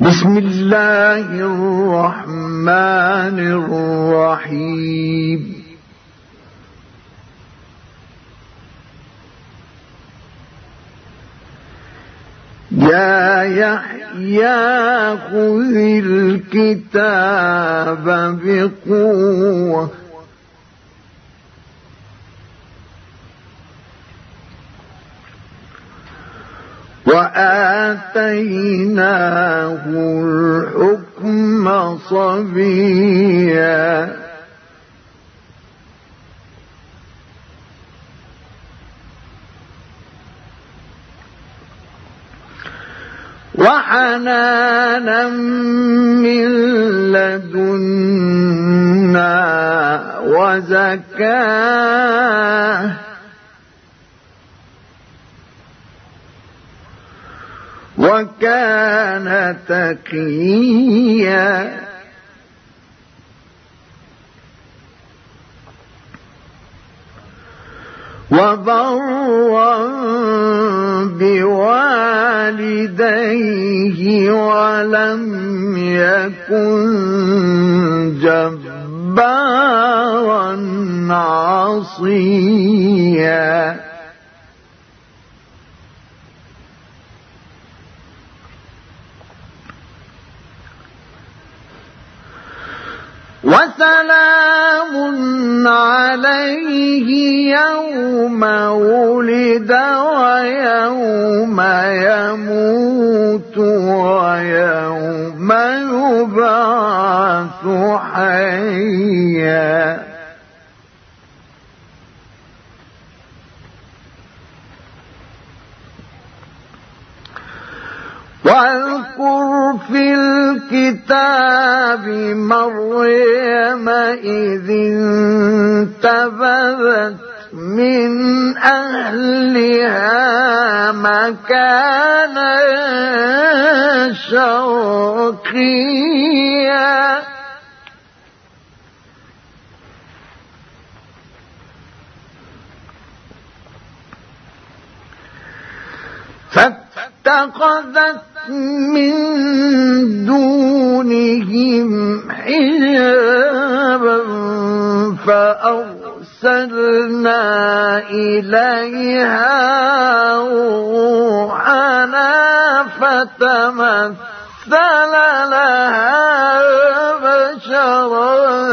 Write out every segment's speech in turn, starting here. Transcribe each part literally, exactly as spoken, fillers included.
بسم الله الرحمن الرحيم. يا يحيى خذ الكتاب بقوة وآتيناه الحكم صبيا وحنانا من لدنا وزكاة وكان تقيا وبرا بوالديه ولم يكن جبارا عصيا. وسلام عليه يوم ولد ويوم يموت ويوم يبعث حيا. واذكر في الكتاب مريم إذ انتبذت من أهلها مكانا شرقيا فاتخذت من دونهم حجابا فأرسلنا إليها روحنا فتمثل لها بشرا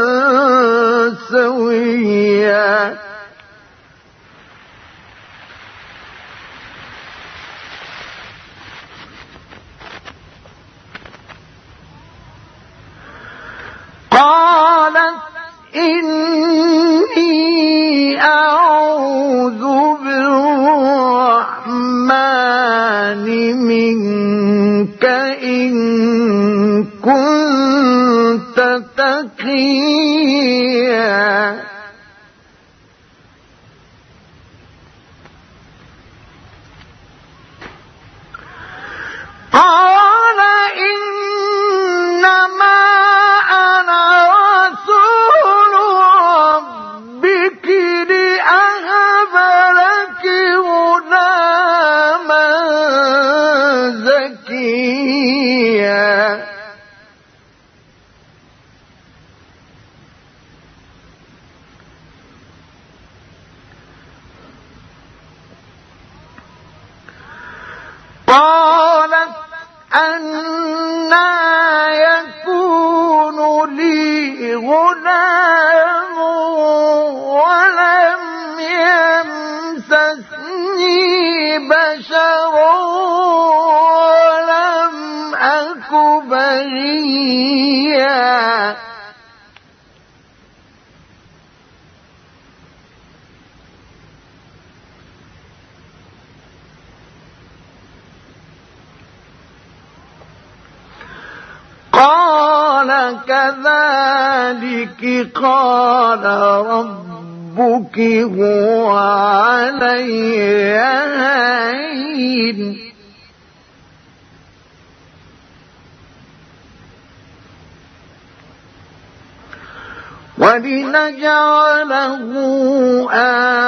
سويا. قالت إني أعوذ بالرحمن منك إن كنت تقيا. قال إنما قالت أنى يكون لي غلام ولم يمسسني بشر ولم أك بغيا. قال كذلك قال ربك هو علي هين ولنجعله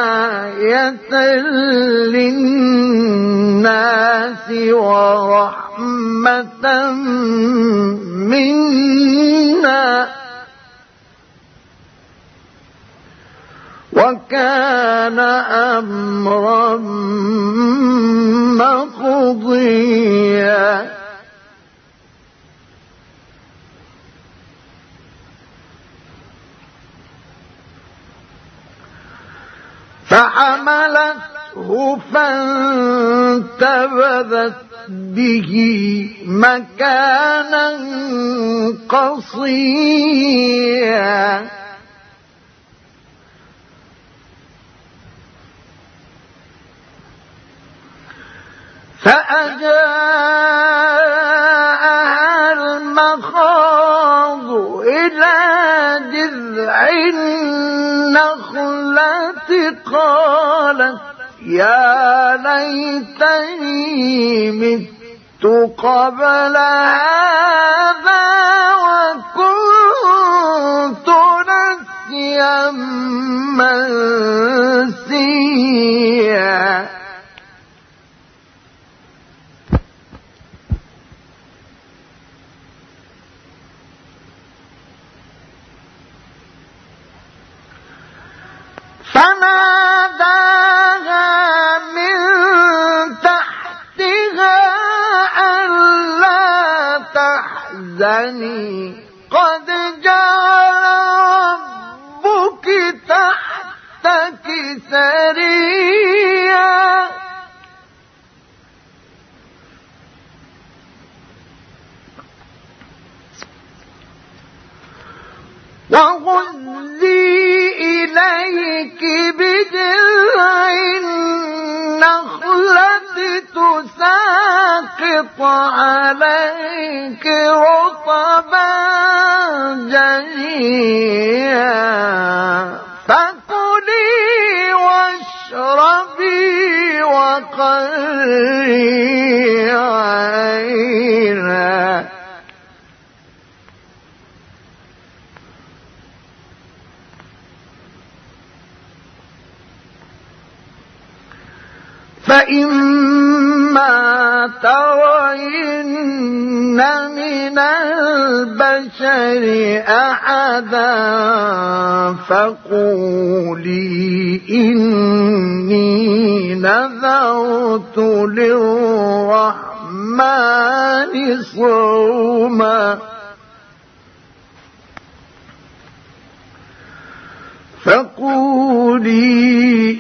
آية للناس ورحمة رحمة منا وكان أمرا مقضيا فحملته فانتبذت به مكانا قصيا فأجاءها المخاض إلى جذع النخلة قالت يا ليتني مت قبل هذا وكنت نسيا منسيا فناداها من تحتها ألا تحزني قد جعل ربك تحتك سريا وهزي إليك بجذع النخلة تساقط عليك رطبا جنيا فكلي واشربي وقري عينا فإما ترين من البشر أحدا فقولي إني نذرت للرحمن صوما فقولي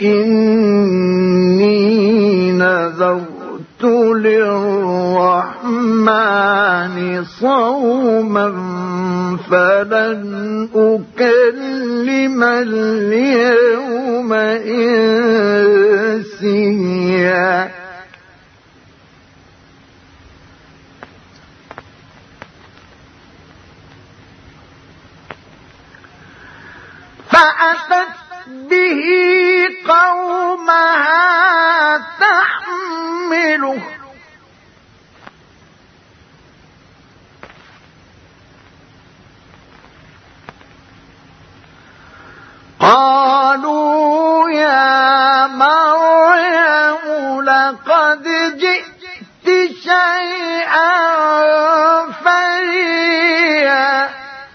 إني نذرت للرحمن صوما فلن أكلم اليوم إنسيا فأتت به قومها تحمله قالوا يا مريم لقد جئت شيئا فريا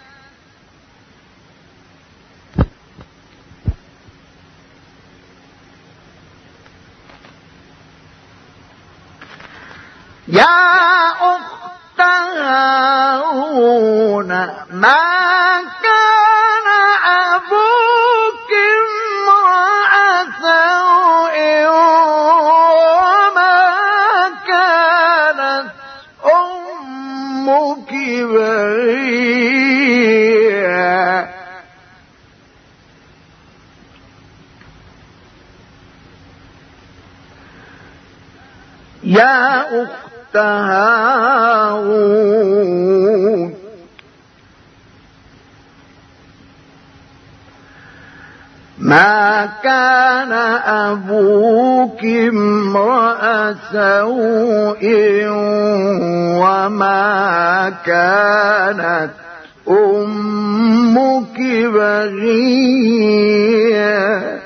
يا أخت هارون ما كان أبوك امرأ سوء وما كانت أمك بغيا يا أخت هارون ما كان أبوك امرأ سوء وما كانت أمك بغيا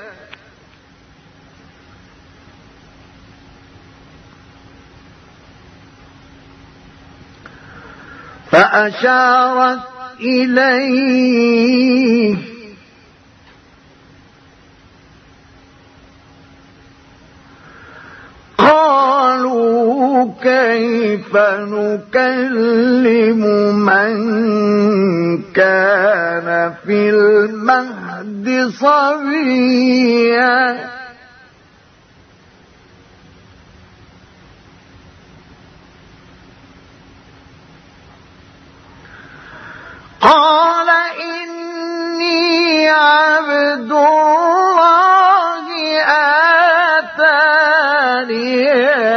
فأشارت إليه قالوا كيف نكلم من كان في المهد صبيا قال إني عبد الله آتاني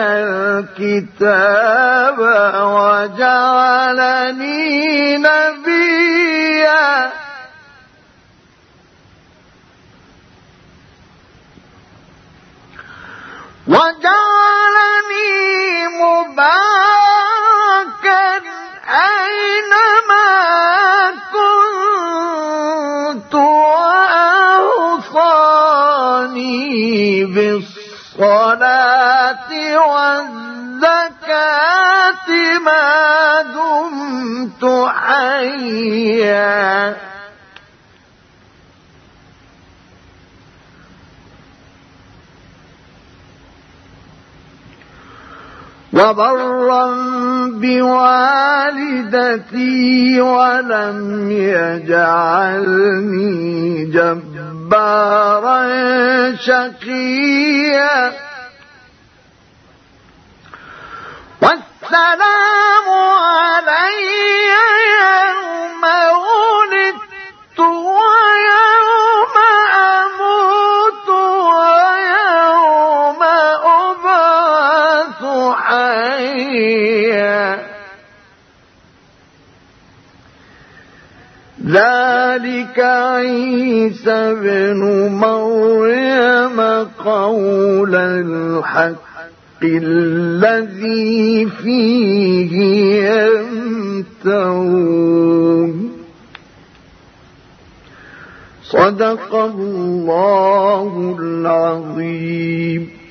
الكتاب وجعلني نبيا وجعلني مباركا أينما كنت وأوصاني بالصلاة والزكاة ما دمت حيا وبرا بوالدتي ولم يجعلني جبارا شقيا والسلام علي يوم ولدت ويوم أموت ويوم أبعث حيا ذلك عيسى بن مريم قول الحق الذي فيه يمترون صدق الله العظيم.